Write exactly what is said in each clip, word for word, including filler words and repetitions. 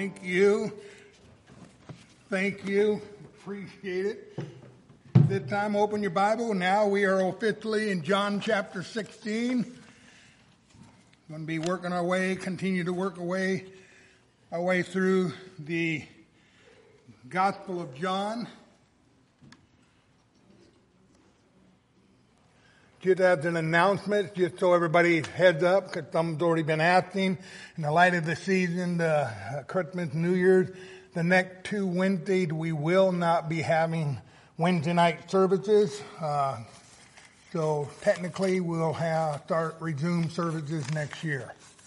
Thank you. Thank you. Appreciate it. This time, open your Bible. Now we are officially in John chapter sixteen. Going to be working our way, continue to work our way, our way through the Gospel of John. Just as an announcement, just so everybody heads up, because someone's already been asking, in the light of the season, the uh, Christmas, New Year's, the next two Wednesdays, we will not be having Wednesday night services. Uh, so technically, we'll have start resume services next year.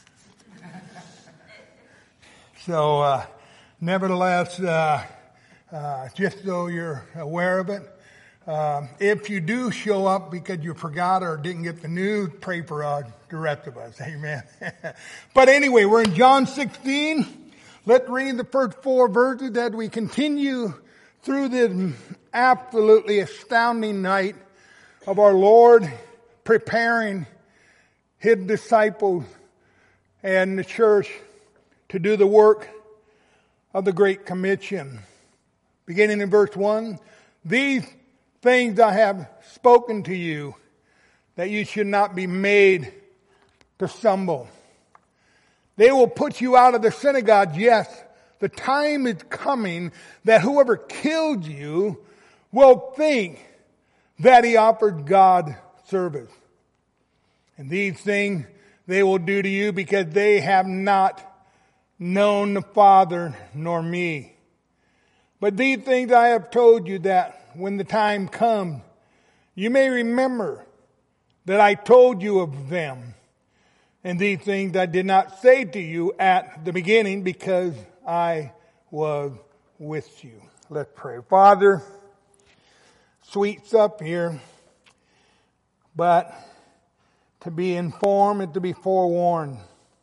So, uh, nevertheless, uh, uh, just so you're aware of it, Um, if you do show up because you forgot or didn't get the news, pray for uh, the rest of us. Amen. But anyway, we're in John sixteen. Let's read the first four verses as we continue through this absolutely astounding night of our Lord preparing His disciples and the church to do the work of the Great Commission. Beginning in verse one, these things I have spoken to you, that you should not be made to stumble. They will put you out of the synagogue. Yes, the time is coming that whoever killed you will think that he offered God service. And these things they will do to you because they have not known the Father nor me. But these things I have told you, that when the time comes, you may remember that I told you of them. And these things I did not say to you at the beginning because I was with you. Let's pray. Father, sweet stuff here, but to be informed and to be forewarned.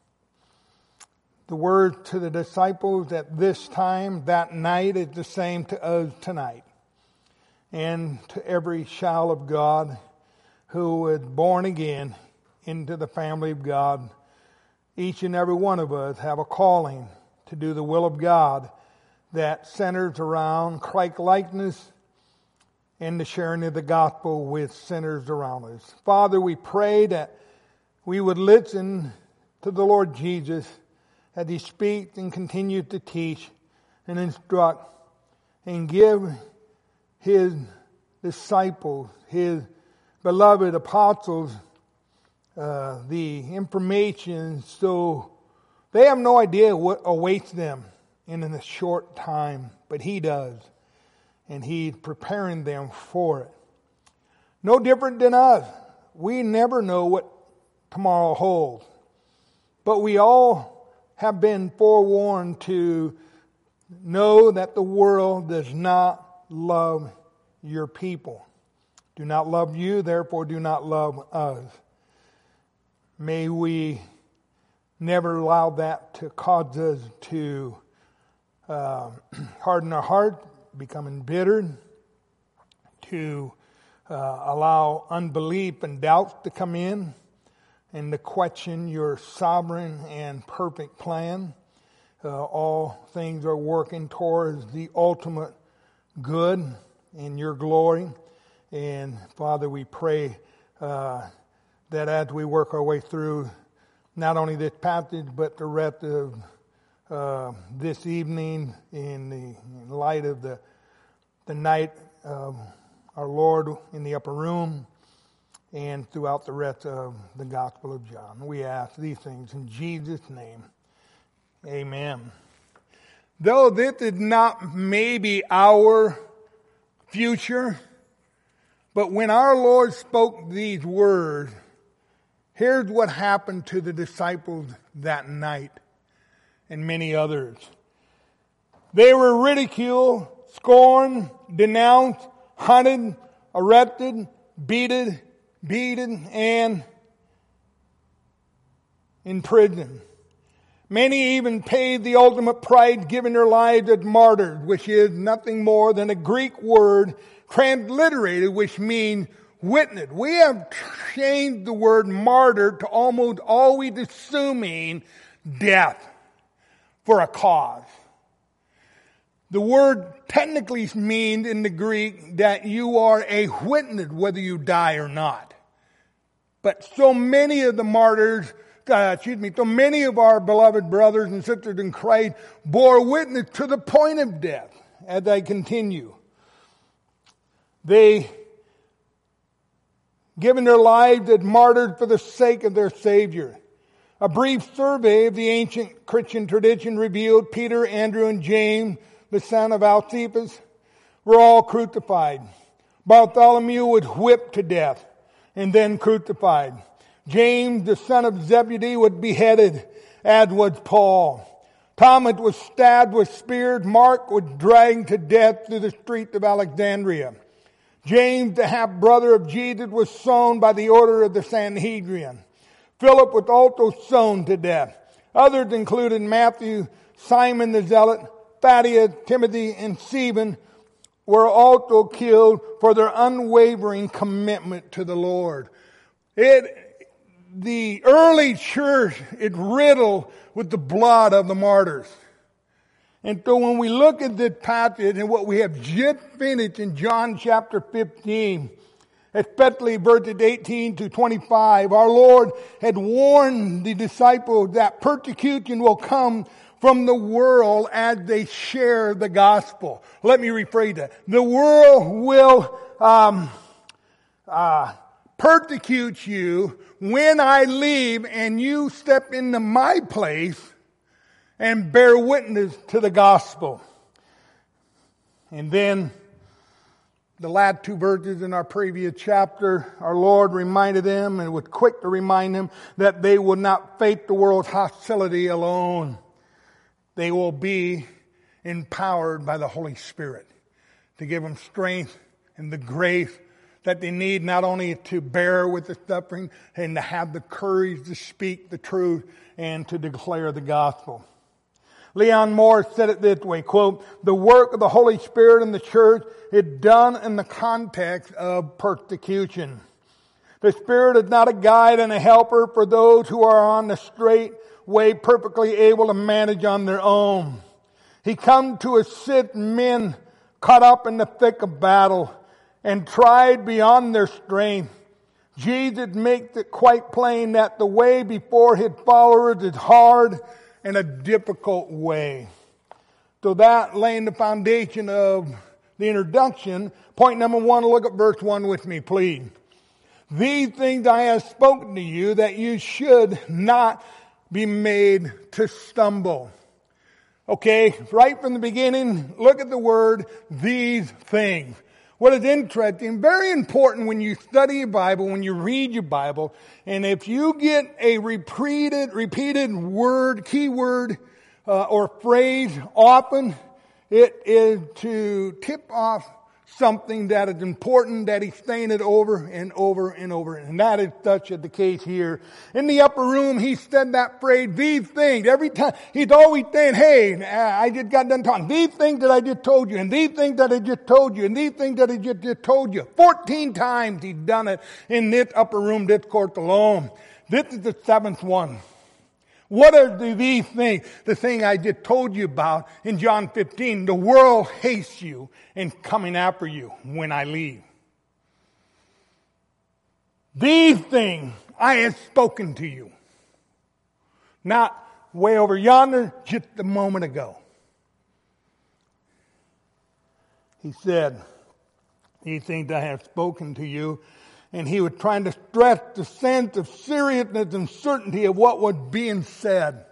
The word to the disciples at this time, that night, is the same to us tonight. And to every child of God who is born again into the family of God, each and every one of us have a calling to do the will of God that centers around Christ-likeness and the sharing of the gospel with sinners around us. Father, we pray that we would listen to the Lord Jesus as He speaks and continues to teach and instruct and give His disciples, His beloved apostles, uh, the information so they have no idea what awaits them in a short time, but He does. And He's preparing them for it. No different than us. We never know what tomorrow holds. But we all have been forewarned to know that the world does not love your people. Do not love you, therefore do not love us. May we never allow that to cause us to uh, harden our heart, become embittered, to uh, allow unbelief and doubts to come in, and to question your sovereign and perfect plan. Uh, all things are working towards the ultimate good in your glory. And Father, we pray uh, that as we work our way through not only this passage, but the rest of uh, this evening in the in light of the, the night of our Lord in the upper room and throughout the rest of the Gospel of John. We ask these things in Jesus' name. Amen. Though this is not maybe our future, but when our Lord spoke these words, here's what happened to the disciples that night and many others. They were ridiculed, scorned, denounced, hunted, arrested, beaten, beaten, and imprisoned. Many even paid the ultimate price, giving their lives as martyrs, which is nothing more than a Greek word transliterated, which means witness. We have changed the word martyr to almost always assuming death for a cause. The word technically means in the Greek that you are a witness whether you die or not. But so many of the martyrs, uh, excuse me, so many of our beloved brothers and sisters in Christ bore witness to the point of death as I continue. They given their lives as martyrs for the sake of their Savior. A brief survey of the ancient Christian tradition revealed Peter, Andrew, and James, the son of Alcephus, were all crucified. Bartholomew was whipped to death and then crucified. James, the son of Zebedee, was beheaded, as was Paul. Thomas was stabbed with spears. Mark was dragged to death through the streets of Alexandria. James, the half-brother of Jesus, was sown by the order of the Sanhedrin. Philip was also sown to death. Others included Matthew, Simon the Zealot, Thaddeus, Timothy, and Stephen were also killed for their unwavering commitment to the Lord. It, the early church is riddled with the blood of the martyrs. And so when we look at this passage and what we have just finished in John chapter fifteen, especially verses eighteen to twenty-five, our Lord had warned the disciples that persecution will come from the world as they share the gospel. Let me rephrase that. The world will um, uh, persecute you when I leave and you step into my place and bear witness to the gospel. And then the last two verses in our previous chapter, our Lord reminded them and was quick to remind them that they would not face the world's hostility alone. They will be empowered by the Holy Spirit to give them strength and the grace that they need, not only to bear with the suffering and to have the courage to speak the truth and to declare the gospel. Leon Morris said it this way, quote, "The work of the Holy Spirit in the church is done in the context of persecution. The Spirit is not a guide and a helper for those who are on the straight way, perfectly able to manage on their own. He comes to assist men caught up in the thick of battle and tried beyond their strength. Jesus makes it quite plain that the way before his followers is hard and a difficult way." So that laying the foundation of the introduction, point number one, look at verse one with me, please. "These things I have spoken to you, that you should not be made to stumble." Okay, right from the beginning, look at the word, these things. What is interesting, very important when you study your Bible, when you read your Bible, and if you get a repeated, repeated word, keyword, uh, or phrase often, it is to tip off something that is important, that he's saying it over and over and over. And that is such a the case here. In the upper room, he said that phrase, these things. Every time, he's always saying, hey, I just got done talking. These things that I just told you, and these things that I just told you, and these things that I just, just told you. Fourteen times he's done it in this upper room discourse alone. This is the seventh one. What are the, these things? The thing I just told you about in John fifteen. The world hates you and coming after you when I leave. These things I have spoken to you. Not way over yonder, just a moment ago. He said, these things I have spoken to you. And he was trying to stress the sense of seriousness and certainty of what was being said.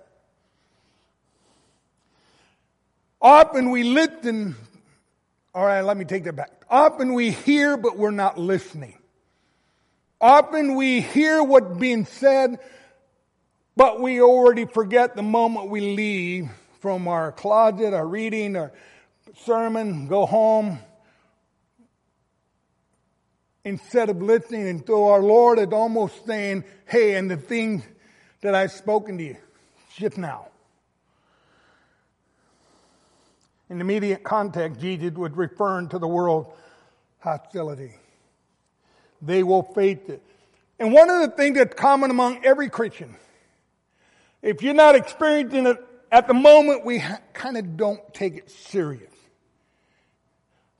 Often we listen, all right, let me take that back. Often we hear, but we're not listening. Often we hear what's being said, but we already forget the moment we leave from our closet, our reading, our sermon, go home. Instead of listening, and so our Lord is almost saying, hey, and the things that I've spoken to you just now. In the immediate context, Jesus was referring to the world's hostility. They will face it. And one of the things that's common among every Christian, if you're not experiencing it at the moment, we ha- kind of don't take it serious.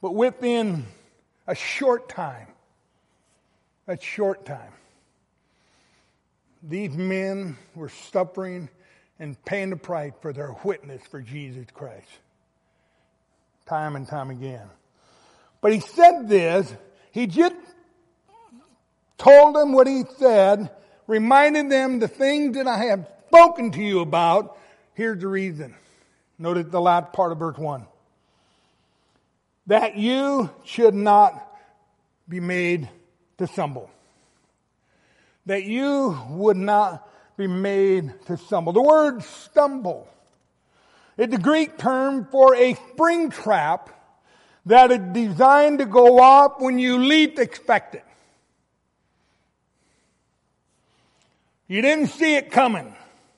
But within a short time, a short time, these men were suffering and paying the price for their witness for Jesus Christ. Time and time again. But he said this, he just told them what he said, reminded them the things that I have spoken to you about. Here's the reason. Notice the last part of verse one. That you should not be made to stumble. That you would not be made to stumble. The word stumble is the Greek term for a spring trap that is designed to go off when you least expect it. You didn't see it coming.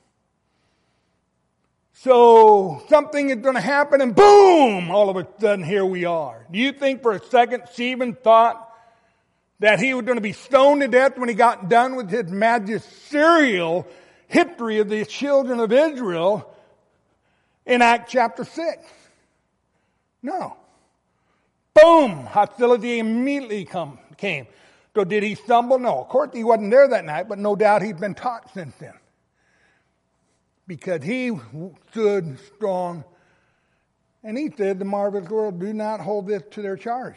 So something is going to happen and boom, all of a sudden here we are. Do you think for a second Stephen thought that he was going to be stoned to death when he got done with his magisterial history of the children of Israel in Acts chapter six? No. Boom, hostility immediately come, came. So did he stumble? No. Of course he wasn't there that night, but no doubt he's been taught since then. Because he stood strong. And he said, the marvelous world, do not hold this to their charge.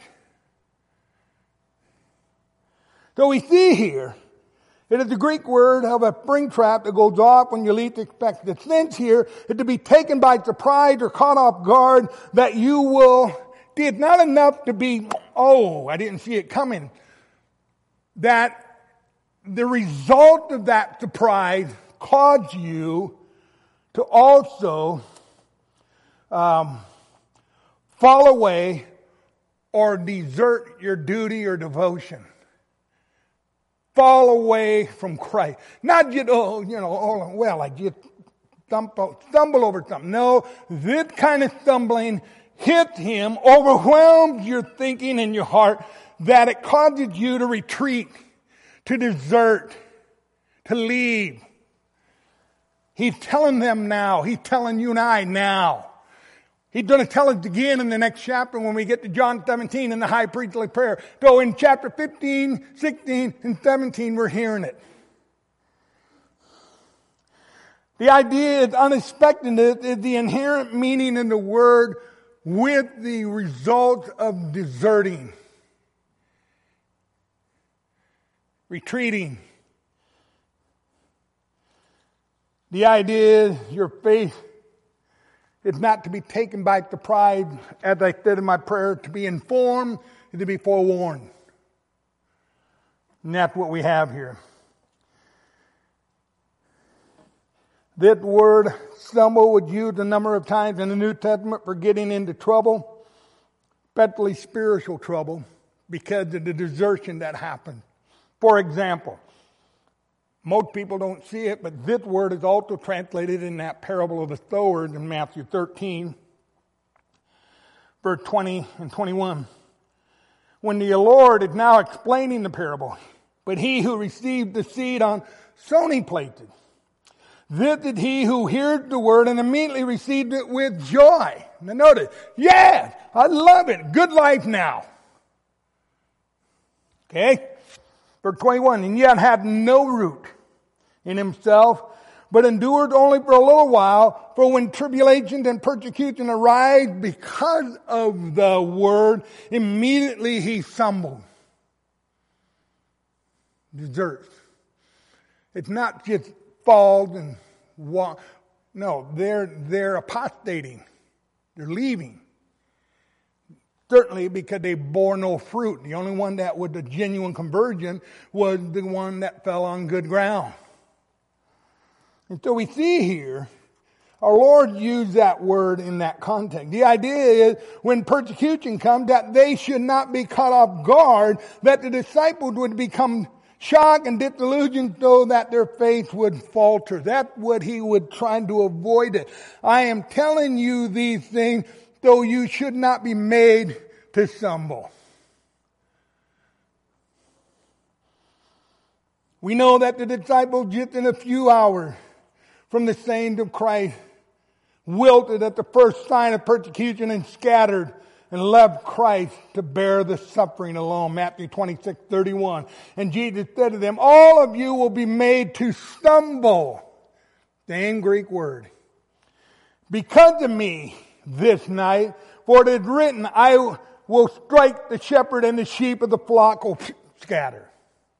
So we see here, it is the Greek word of a spring trap that goes off when you least expect it. The sense here is to be taken by surprise or caught off guard, that you will, it's not enough to be, oh, I didn't see it coming. That the result of that surprise caused you to also um, fall away or desert your duty or devotion. Fall away from Christ. Not just, oh, you know, oh, well, I just stumble, stumble over something. No, this kind of stumbling hits him, overwhelms your thinking and your heart, that it causes you to retreat, to desert, to leave. He's telling them now. He's telling you and I now. He's going to tell us again in the next chapter when we get to John seventeen in the high priestly prayer. So in chapter fifteen, sixteen, and seventeen, we're hearing it. The idea is unexpectedness is the inherent meaning in the word with the result of deserting, retreating. The idea is your faith is not to be taken by surprise, as I said in my prayer, to be informed and to be forewarned. And that's what we have here. This word stumble was used a number of times in the New Testament for getting into trouble, especially spiritual trouble, because of the desertion that happened. For example, most people don't see it, but this word is also translated in that parable of the sowers in Matthew thirteen, verse twenty and twenty-one. When the Lord is now explaining the parable, but he who received the seed on stony places, this is he who hears the word and immediately received it with joy. Now notice, yes, I love it. Good life now. Okay? Verse twenty-one, and yet had no root in himself, but endured only for a little while. For when tribulations and persecution arise because of the word, immediately he stumbled. Deserts. It's not just falls and walk. No, they're they're apostating. They're leaving. Certainly because they bore no fruit. The only one that was a genuine conversion was the one that fell on good ground. And so we see here, our Lord used that word in that context. The idea is when persecution comes, that they should not be caught off guard, that the disciples would become shocked and disillusioned so that their faith would falter. That's what he would try to avoid it. I am telling you these things so you should not be made to stumble. We know that the disciples just in a few hours from the sayings of Christ wilted at the first sign of persecution and scattered and left Christ to bear the suffering alone. Matthew twenty-six thirty-one. And Jesus said to them, all of you will be made to stumble. Same Greek word. Because of me this night, for it is written, I will strike the shepherd and the sheep of the flock will scatter.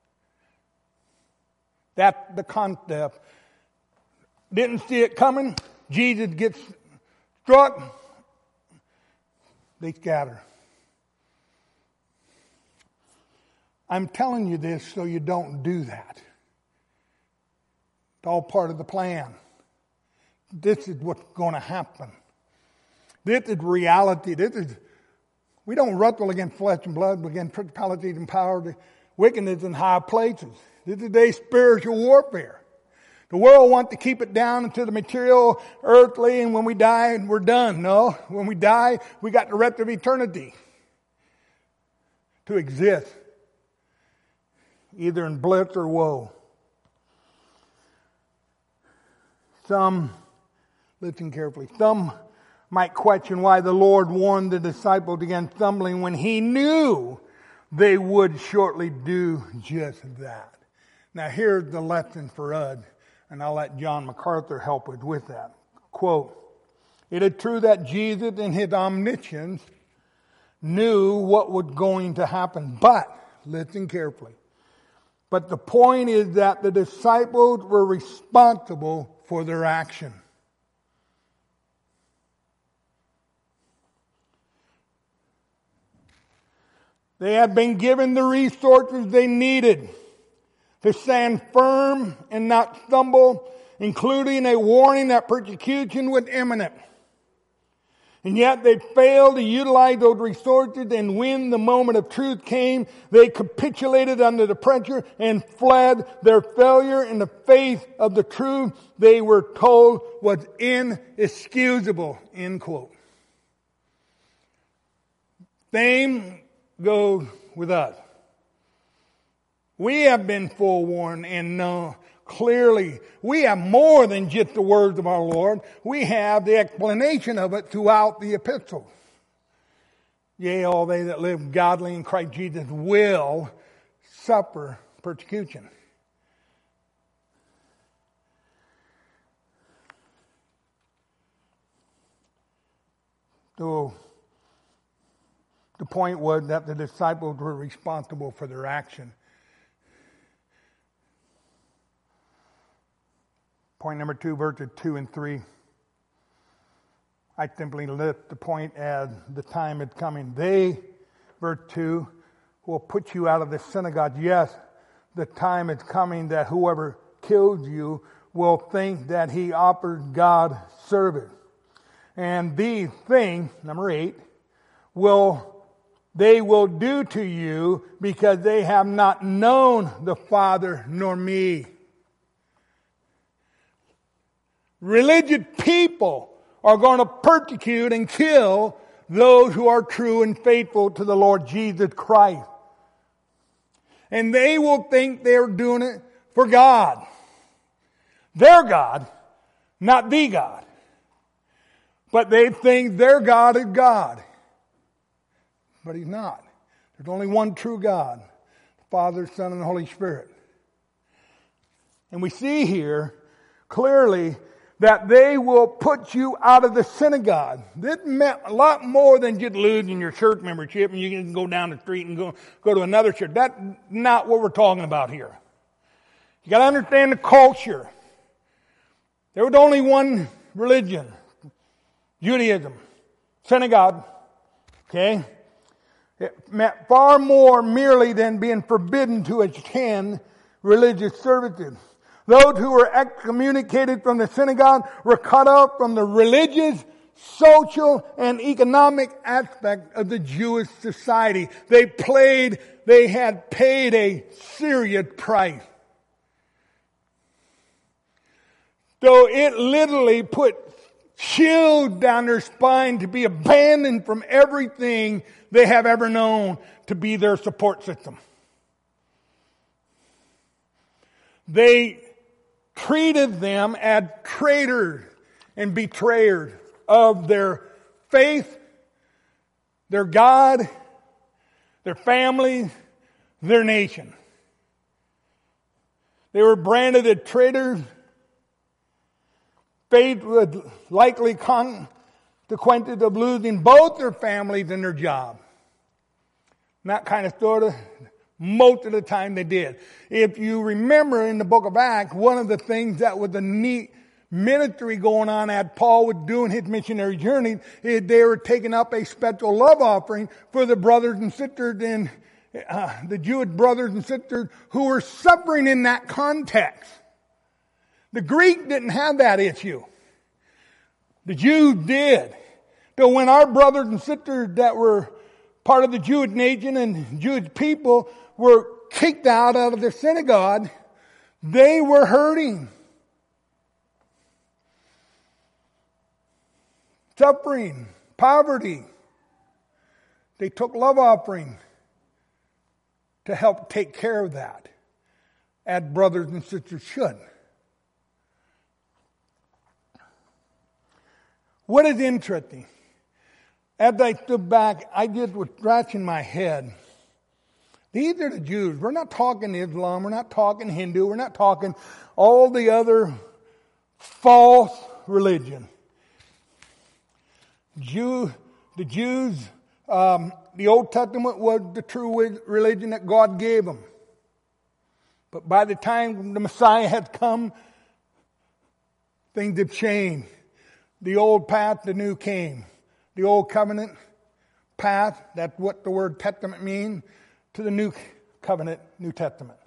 That's the concept. Didn't see it coming. Jesus gets struck. They scatter. I'm telling you this so you don't do that. It's all part of the plan. This is what's going to happen. This is reality. This is, we don't wrestle against flesh and blood, but against principalities and powers, wickedness in high places. This is a spiritual warfare. The world wants to keep it down into the material, earthly, and when we die, we're done. No, when we die, we got the rest of eternity to exist, either in bliss or woe. Some, listen carefully, some might question why the Lord warned the disciples against stumbling when He knew they would shortly do just that. Now here's the lesson for us, and I'll let John MacArthur help us with that. Quote, it is true that Jesus in His omniscience knew what was going to happen, but, listen carefully, but the point is that the disciples were responsible for their action. They had been given the resources they needed to stand firm and not stumble, including a warning that persecution was imminent. And yet they failed to utilize those resources, and when the moment of truth came, they capitulated under the pressure and fled. Their failure in the face of the truth they were told was inexcusable. End quote. Same goes with us. We have been forewarned and know clearly. We have more than just the words of our Lord. We have the explanation of it throughout the epistle. Yea, all they that live godly in Christ Jesus will suffer persecution. So, the point was that the disciples were responsible for their action. Point number two, verses two and three. I simply lift the point as the time is coming. They, verse two, will put you out of the synagogue. Yes, the time is coming that whoever kills you will think that he offers God service. And these things, number eight, will they will do to you because they have not known the Father nor me. Religious people are going to persecute and kill those who are true and faithful to the Lord Jesus Christ. And they will think they're doing it for God. Their God, not the God. But they think their God is God. But He's not. There's only one true God, the Father, Son, and the Holy Spirit. And we see here clearly that they will put you out of the synagogue. This meant a lot more than just losing your church membership and you can go down the street and go, go to another church. That's not what we're talking about here. You got to understand the culture. There was only one religion, Judaism, synagogue. Okay? It meant far more merely than being forbidden to attend religious services. Those who were excommunicated from the synagogue were cut off from the religious, social, and economic aspect of the Jewish society. They played, they had paid a serious price. So it literally put chills down their spine to be abandoned from everything they have ever known to be their support system. They treated them as traitors and betrayers of their faith their God, their family, their nation. They were branded as traitors. Fate was likely consequences of losing both their families and their job. And that kind of sort of, most of the time they did. If you remember in the book of Acts, one of the things that was a neat ministry going on as Paul was doing his missionary journey is they were taking up a special love offering for the brothers and sisters in uh, the Jewish brothers and sisters who were suffering in that context. The Greek didn't have that issue. The Jews did. So when our brothers and sisters that were part of the Jewish nation and Jewish people were kicked out out of their synagogue, they were hurting. Suffering, poverty. They took love offering to help take care of that, as brothers and sisters should. What is interesting, as I stood back, I just was scratching my head. These are the Jews. We're not talking Islam. We're not talking Hindu. We're not talking all the other false religion. Jew, the Jews, um, the Old Testament was the true religion that God gave them. But by the time the Messiah had come, things have changed. The old path, the new came. The old covenant path, that's what the word testament means, to the new covenant, New Testament.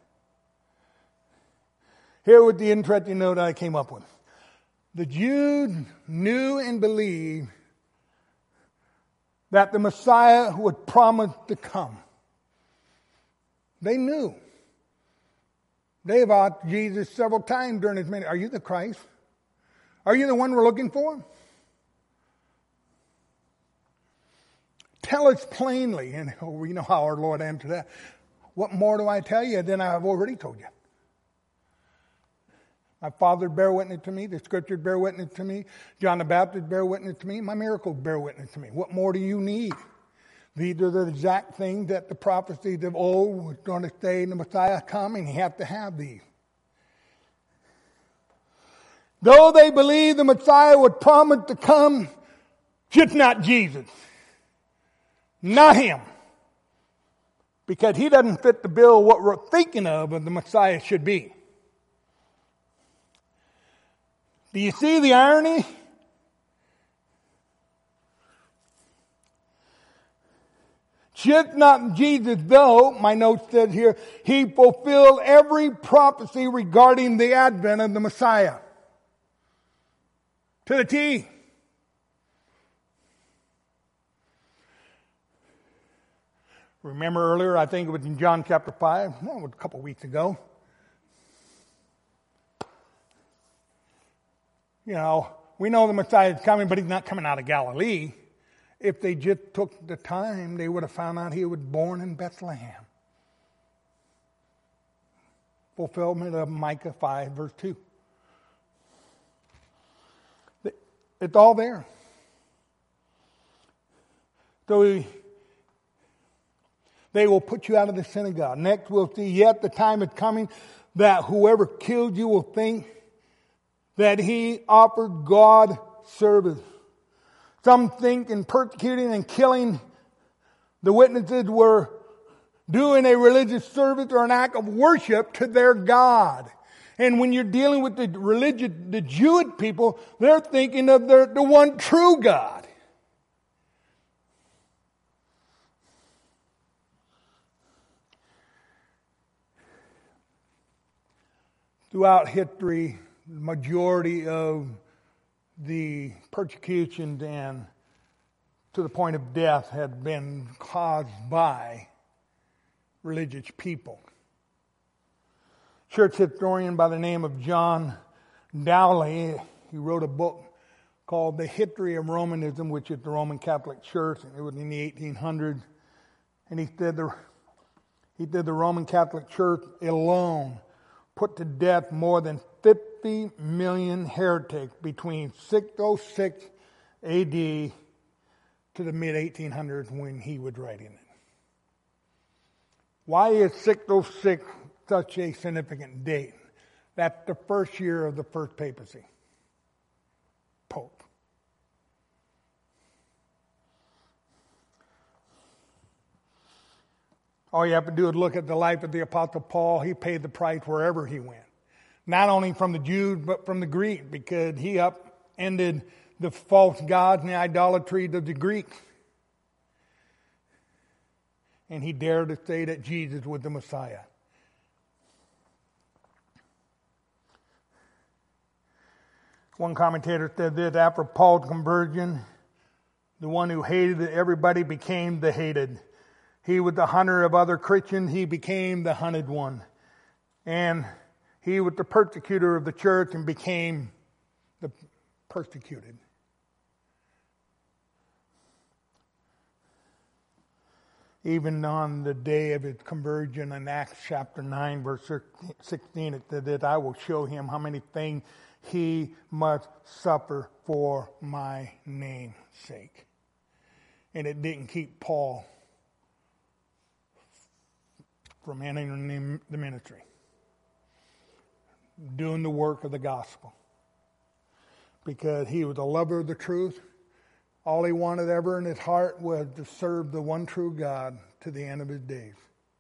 Here was the interesting note I came up with. The Jews knew and believed that the Messiah would promise to come. They knew. They have asked Jesus several times during his ministry, are you the Christ? Are you the one we're looking for? Tell us plainly. And we know how our Lord answered that. What more do I tell you than I have already told you? My Father bear witness to me. The Scriptures bear witness to me. John the Baptist bear witness to me. My miracles bear witness to me. What more do you need? These are the exact things that the prophecies of old was going to say in the Messiah coming. You have to have these. Though they believe the Messiah would promise to come, just not Jesus. Not him. Because he doesn't fit the bill of what we're thinking of of the Messiah should be. Do you see the irony? Just not Jesus, though, my note says here, he fulfilled every prophecy regarding the advent of the Messiah. To the T. Remember earlier, I think it was in John chapter five, no, it was a couple of weeks ago. You know, we know the Messiah is coming, but he's not coming out of Galilee. If they just took the time, they would have found out he was born in Bethlehem. Fulfillment of Micah five, verse two. It's all there. So we, they will put you out of the synagogue. Next we'll see, yet the time is coming that whoever kills you will think that he offered God service. Some think in persecuting and killing the witnesses were doing a religious service or an act of worship to their God. And when you're dealing with the religious, the Jewish people, they're thinking of their, the one true God. Throughout history, the majority of the persecutions and to the point of death had been caused by religious people. Church historian by the name of John Dowley, he wrote a book called The History of Romanism, which is the Roman Catholic Church, and it was in the eighteen hundreds. And he said the, he said the Roman Catholic Church alone put to death more than fifty million heretics between six oh six A D to the mid eighteen hundreds when he was writing it. Why is six oh six such a significant date? That's the first year of the first papacy. Pope. All you have to do is look at the life of the Apostle Paul. He paid the price wherever he went. Not only from the Jews, but from the Greeks, because he upended the false gods and the idolatry of the Greeks. And he dared to say that Jesus was the Messiah. One commentator said this: after Paul's conversion, the one who hated everybody became the hated. He was the hunter of other Christians. He became the hunted one. And he was the persecutor of the church and became the persecuted. Even on the day of his conversion in Acts chapter nine, verse sixteen, it said that I will show him how many things he must suffer for my name's sake. And it didn't keep Paul from entering the ministry, doing the work of the gospel, because he was a lover of the truth. All he wanted ever in his heart was to serve the one true God to the end of his days.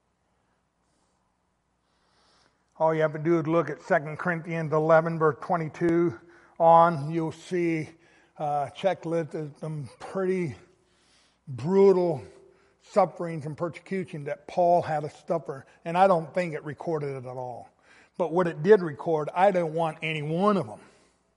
All you have to do is look at Second Corinthians eleven, verse twenty-two on. You'll see a checklist of some pretty brutal sufferings and persecution that Paul had to suffer. And I don't think it recorded it at all. But what it did record, I don't want any one of them.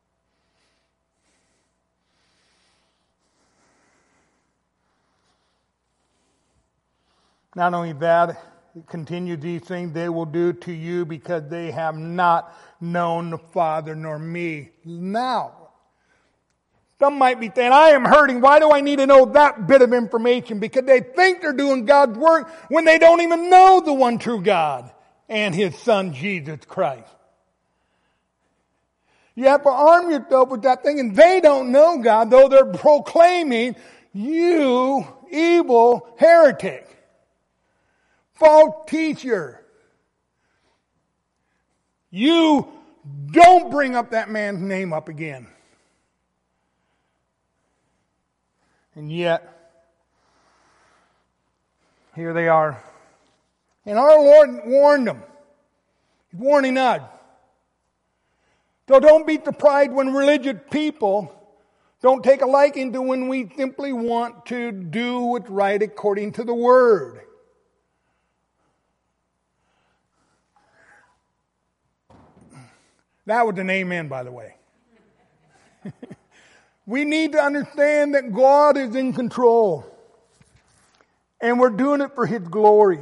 Not only that, it continues, these things they will do to you because they have not known the Father nor me. Now, some might be saying, I am hurting. Why do I need to know that bit of information? Because they think they're doing God's work when they don't even know the one true God and His Son, Jesus Christ. You have to arm yourself with that thing, and they don't know God, though they're proclaiming, you evil heretic. False teacher. You don't bring up that man's name up again. And yet, here they are. And our Lord warned them. He's warning us. So don't be surprised when religious people don't take a liking to when we simply want to do what's right according to the Word. That was an amen, by the way. We need to understand that God is in control. And we're doing it for His glory.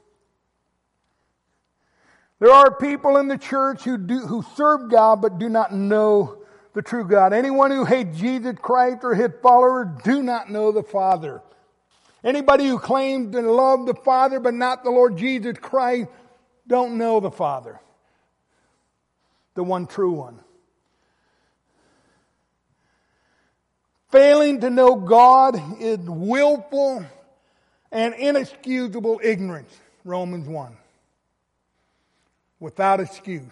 There are people in the church who do, who serve God but do not know the true God. Anyone who hates Jesus Christ or His followers do not know the Father. Anybody who claims to love the Father but not the Lord Jesus Christ don't know the Father. The one true one. Failing to know God is willful and inexcusable ignorance. Romans one. Without excuse.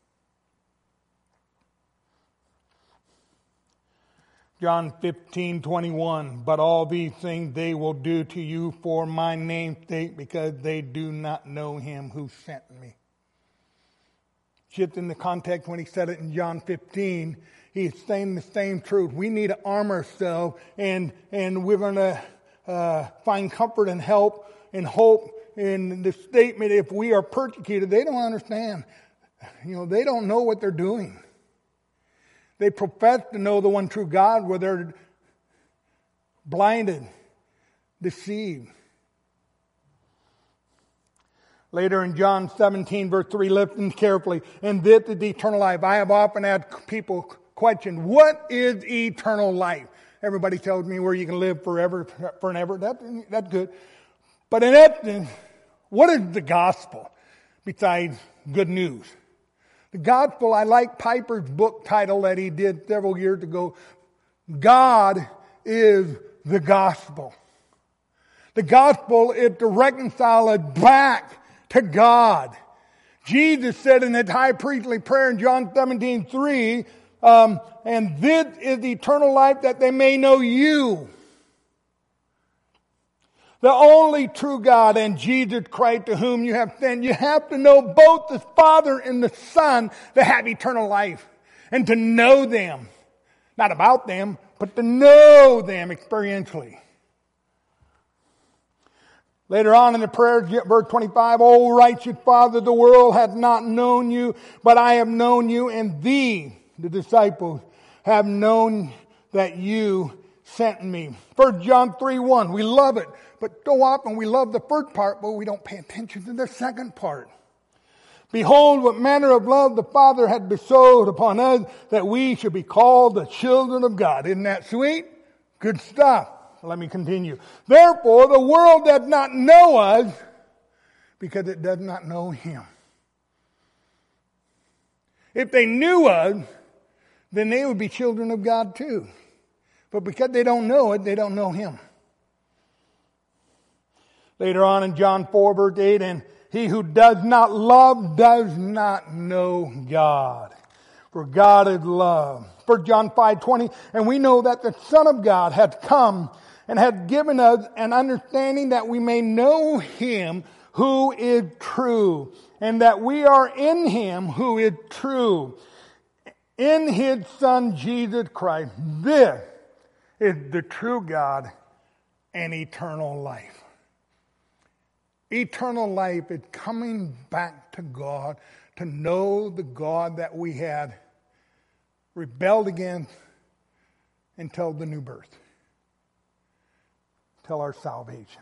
John fifteen twenty-one. But all these things they will do to you for my name's sake, because they do not know Him who sent me. Just in the context when he said it in John fifteen, he's saying the same truth. We need to arm ourselves, and and we're going to uh, find comfort and help and hope in the statement. If we are persecuted, they don't understand. You know, they don't know what they're doing. They profess to know the one true God, where they're blinded, deceived. Later in John seventeen, verse three, listen carefully. And this is eternal life. I have often had people question, what is eternal life? Everybody tells me where you can live forever, forever. That, that's good. But in essence, what is the gospel besides good news? The gospel, I like Piper's book title that he did several years ago. God is the gospel. The gospel is to reconcile us back to God. Jesus said in his high priestly prayer in John seventeen three, um, and this is eternal life, that they may know you, the only true God, and Jesus Christ, to whom you have sent. You have to know both the Father and the Son to have eternal life and to know them. Not about them, but to know them experientially. Later on in the prayer, verse twenty-five, O righteous Father, the world hath not known you, but I have known you, and thee, the disciples, have known that you sent me. First John three one, we love it, but so often we love the first part, but we don't pay attention to the second part. Behold, what manner of love the Father had bestowed upon us, that we should be called the children of God. Isn't that sweet? Good stuff. Let me continue. Therefore, the world does not know us because it does not know Him. If they knew us, then they would be children of God too. But because they don't know it, they don't know Him. Later on in John four, verse eight, and he who does not love does not know God, for God is love. First John five twenty, and we know that the Son of God hath come and hath given us an understanding that we may know Him who is true, and that we are in Him who is true, in His Son Jesus Christ. This is the true God and eternal life. Eternal life is coming back to God, to know the God that we had rebelled against until the new birth, till our salvation.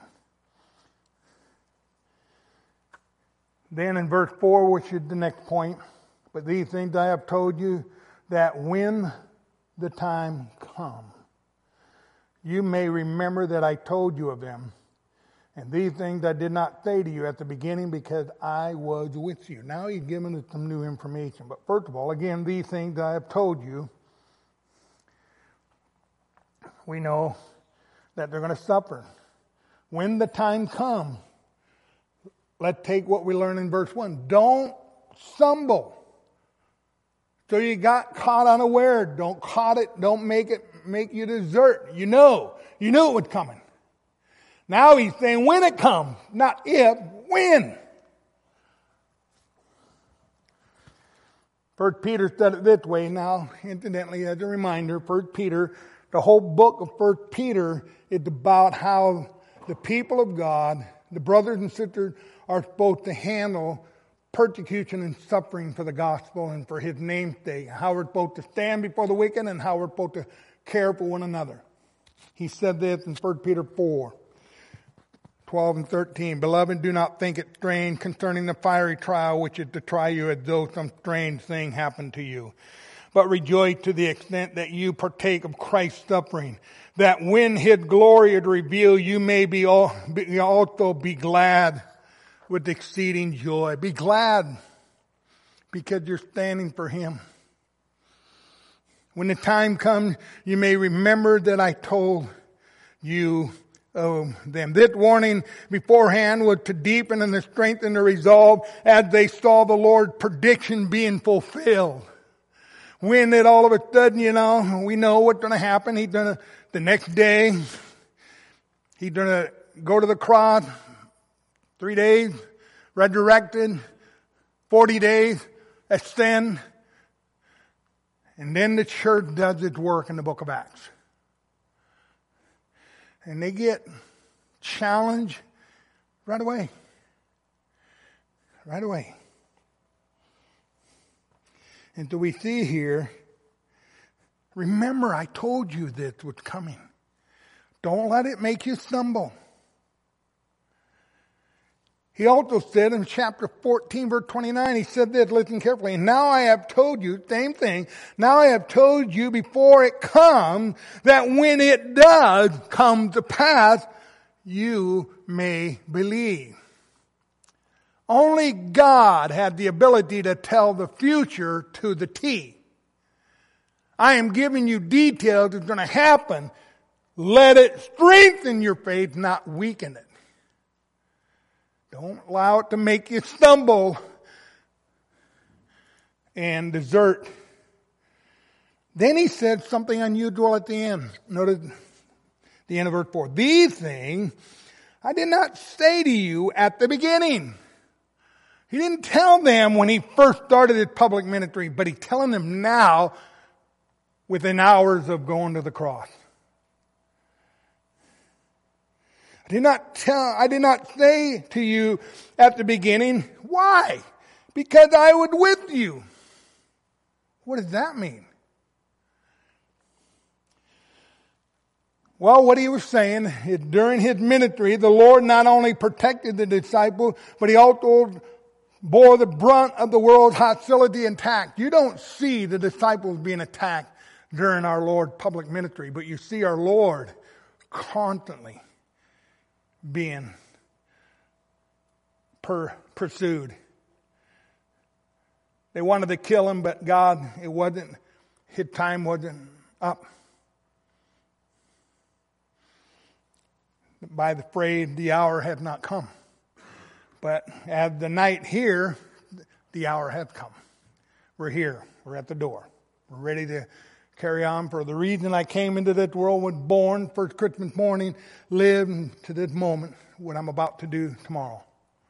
Then in verse four, which is the next point, but these things I have told you, that when the time comes, you may remember that I told you of them. And these things I did not say to you at the beginning because I was with you. Now he's giving us some new information. But first of all, again, these things I have told you, we know that they're going to suffer. When the time comes, let's take what we learn in verse one. Don't stumble. So you got caught unaware. Don't caught it. Don't make it make you desert. You know. You knew it was coming. Now he's saying when it comes, not if, when. First Peter said it this way. Now, incidentally, as a reminder, First Peter, the whole book of First Peter is about how the people of God, the brothers and sisters, are supposed to handle persecution and suffering for the gospel and for His name's sake. How we're supposed to stand before the wicked and how we're supposed to care for one another. He said this in First Peter four. twelve and thirteen, Beloved, do not think it strange concerning the fiery trial which is to try you as though some strange thing happened to you. But rejoice to the extent that you partake of Christ's suffering, that when His glory is revealed, you may be, all, be also be glad with exceeding joy. Be glad because you're standing for Him. When the time comes, you may remember that I told you of them. This warning beforehand was to deepen and to strengthen the resolve as they saw the Lord's prediction being fulfilled. When it all of a sudden, you know, we know what's going to happen. He's going to, the next day, he's going to go to the cross, three days, resurrected, forty days, ascend, and then the church does its work in the book of Acts. And they get challenged right away. Right away. And so we see here, remember I told you this was coming. Don't let it make you stumble. He also said in chapter fourteen, verse twenty-nine, he said this, listen carefully. And now I have told you, same thing, now I have told you before it comes, that when it does come to pass, you may believe. Only God had the ability to tell the future to the T. I am giving you details that's going to happen Let it strengthen your faith, not weaken it. Don't allow it to make you stumble and desert. Then he said something unusual at the end. Notice the end of verse four. These things I did not say to you at the beginning. He didn't tell them when he first started his public ministry, but he's telling them now within hours of going to the cross. I did not tell, I did not say to you at the beginning. Why? Because I was with you. What does that mean? Well, what he was saying is during his ministry, the Lord not only protected the disciples, but he also bore the brunt of the world's hostility and attack. You don't see the disciples being attacked during our Lord's public ministry, but you see our Lord constantly being per, pursued. They wanted to kill him, but God, it wasn't, his time wasn't up. By the phrase, the hour had not come. But as the night here, the hour has come. We're here. We're at the door. We're ready to carry on. For the reason I came into this world, was born first Christmas morning, lived to this moment, what I'm about to do tomorrow.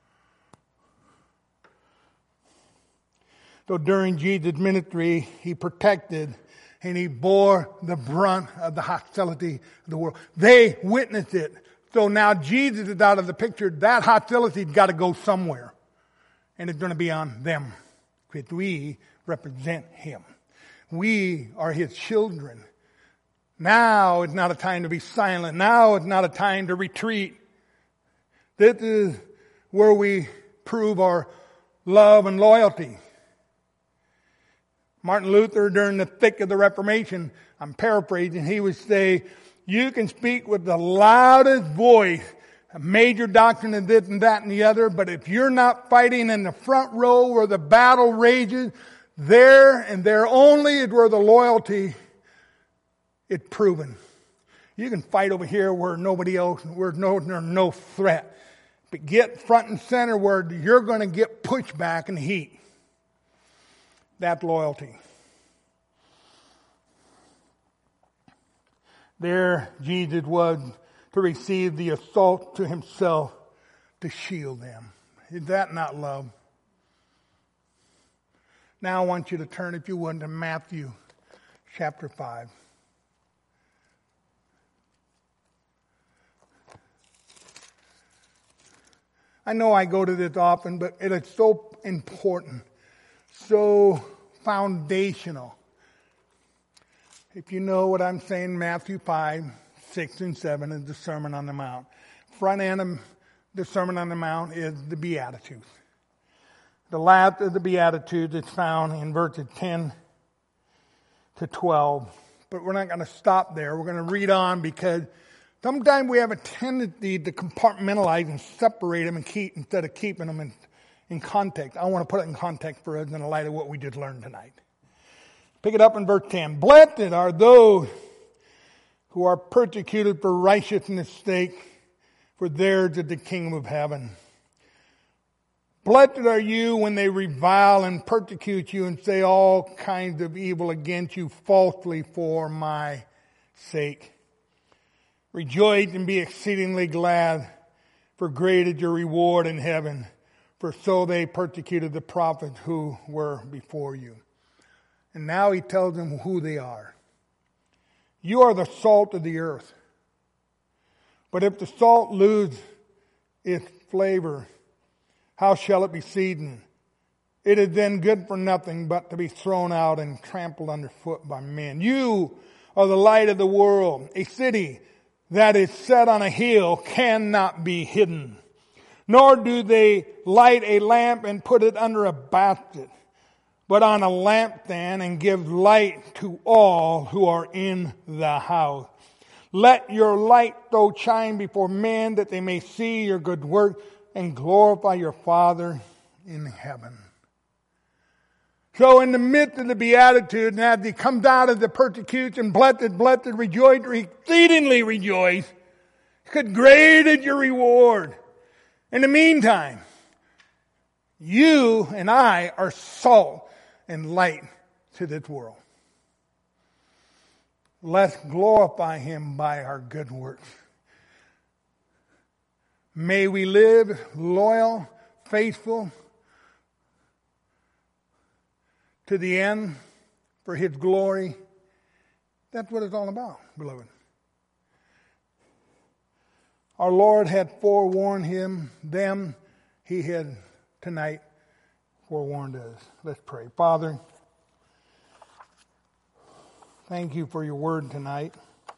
So during Jesus' ministry, he protected and he bore the brunt of the hostility of the world. They witnessed it. So now Jesus is out of the picture. That hostility's got to go somewhere. And it's going to be on them. Because we represent him. We are his children. Now is not a time to be silent. Now is not a time to retreat. This is where we prove our love and loyalty. Martin Luther, during the thick of the Reformation, I'm paraphrasing, he would say, you can speak with the loudest voice, a major doctrine of this and that and the other, but if you're not fighting in the front row where the battle rages, there and there only is where the loyalty is proven. You can fight over here where nobody else, where no, there's no threat. But get front and center where you're going to get pushback and heat. That's loyalty. There, Jesus was to receive the assault to himself to shield them. Is that not love? Now I want you to turn, if you would, to Matthew chapter five. I know I go to this often, but it is so important, so foundational. If you know what I'm saying, Matthew five, six and seven is the Sermon on the Mount. Front end of the Sermon on the Mount is the Beatitudes. The last of the Beatitudes is found in verses ten to twelve. But we're not going to stop there. We're going to read on because sometimes we have a tendency to compartmentalize and separate them and keep instead of keeping them in, in context. I want to put it in context for us in the light of what we just learned tonight. Pick it up in verse ten. Blessed are those who are persecuted for righteousness' sake, for theirs is the kingdom of heaven. Blessed are you when they revile and persecute you and say all kinds of evil against you falsely for my sake. Rejoice and be exceedingly glad, for great is your reward in heaven. For so they persecuted the prophets who were before you. And now he tells them who they are. You are the salt of the earth. But if the salt lose its flavor, how shall it be seasoned? It is then good for nothing but to be thrown out and trampled underfoot by men. You are the light of the world. A city that is set on a hill cannot be hidden. Nor do they light a lamp and put it under a basket, but on a lampstand, and give light to all who are in the house. Let your light so shine before men that they may see your good work and glorify your Father in heaven. So in the midst of the beatitude, and as he comes out of the persecution, blessed, blessed, rejoice, exceedingly rejoice, because great is your reward. In the meantime, you and I are salt and light to this world. Let's glorify him by our good works. May we live loyal, faithful to the end for his glory. That's what it's all about, beloved. Our Lord had forewarned him, them, he had tonight forewarned us. Let's pray. Father, thank you for your word tonight.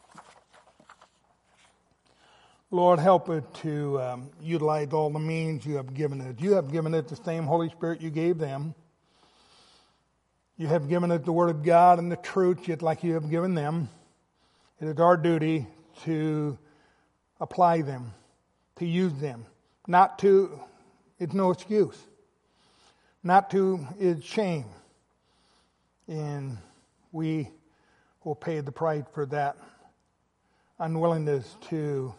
Lord, help it to um, utilize all the means you have given it. You have given it the same Holy Spirit you gave them. You have given it the Word of God and the truth, yet like you have given them. It is our duty to apply them, to use them. Not to, it's no excuse. Not to is shame. And we will pay the price for that unwillingness to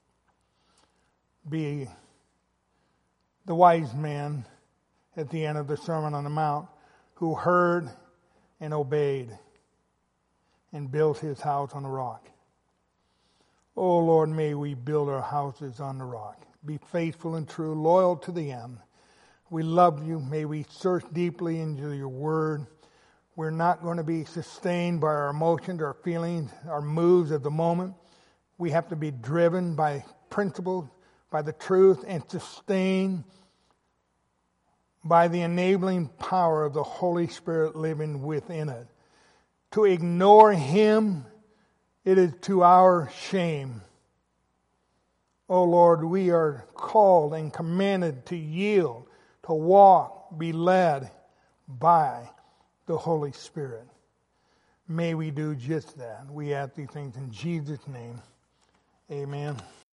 be the wise man at the end of the Sermon on the Mount who heard and obeyed and built his house on the rock. Oh Lord, may we build our houses on the rock. Be faithful and true, loyal to the end. We love you. May we search deeply into your word. We're not going to be sustained by our emotions, our feelings, our moods of the moment. We have to be driven by principles, by the truth, and sustained by the enabling power of the Holy Spirit living within it. To ignore him, it is to our shame. Oh Lord, we are called and commanded to yield, to walk, be led by the Holy Spirit. May we do just that. We ask these things in Jesus' name. Amen.